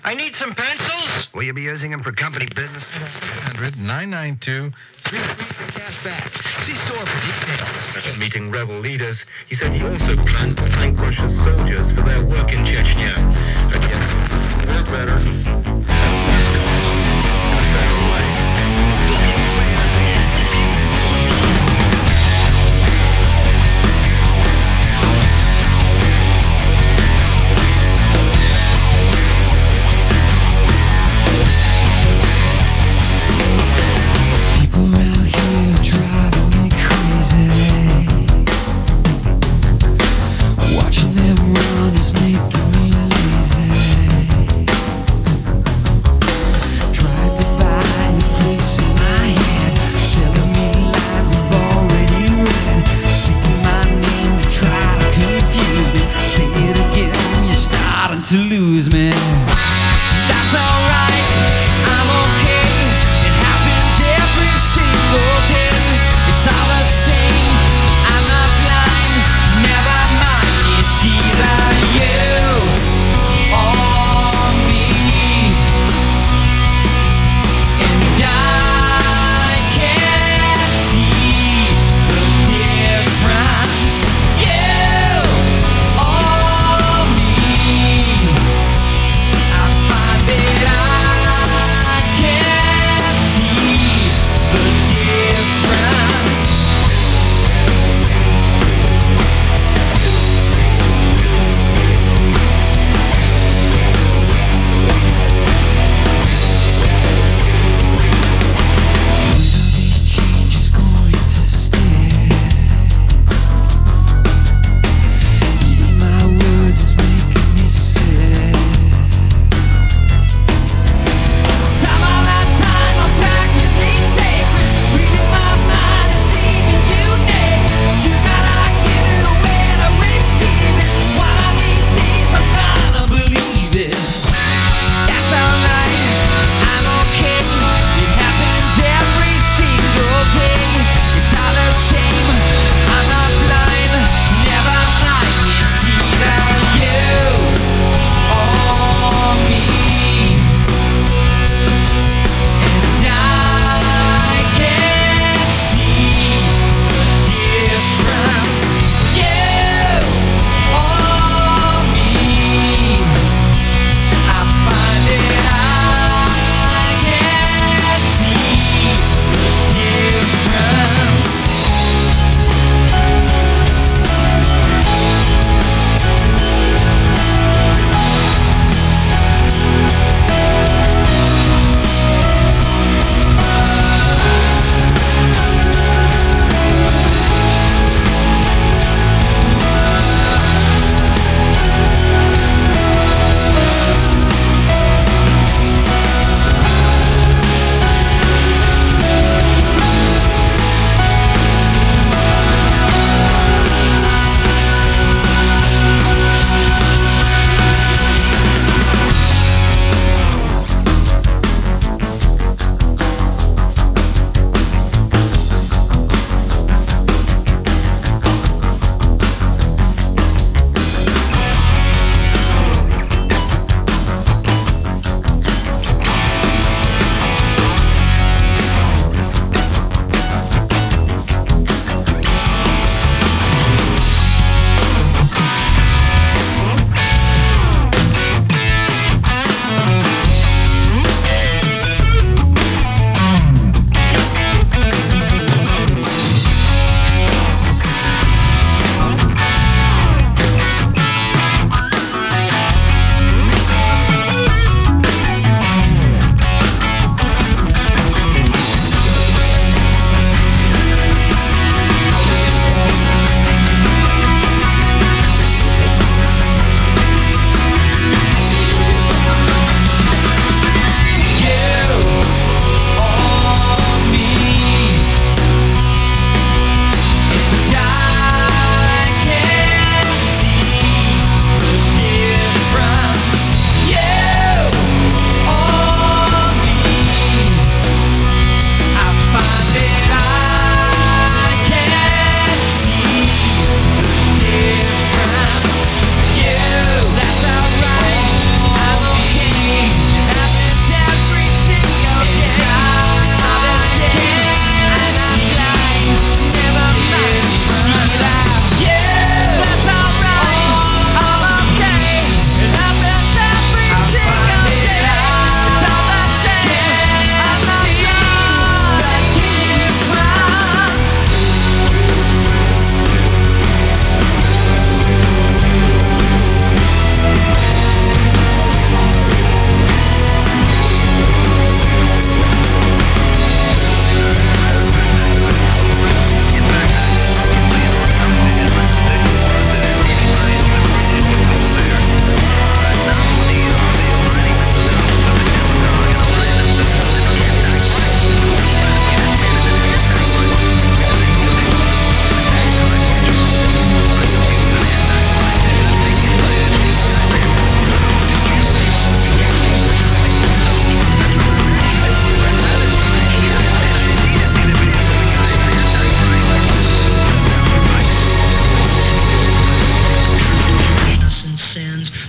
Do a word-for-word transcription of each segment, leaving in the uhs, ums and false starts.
I need some pencils. Will you be using them for company business? eight hundred, nine nine two, three three for cash back. See store for details. After meeting rebel leaders, he said he also planned to thank Russia's soldiers for their work in Chechnya. And yes, work better. At least in a fair way. To lose me. That's alright, I'm okay. It happens every single day. It's all the same, I'm not blind. Never mind, it's either you or me. And I can't see the difference. You or me.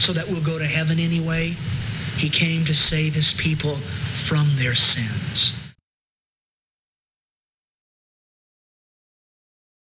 so that we'll go to heaven anyway. He came to save his people from their sins.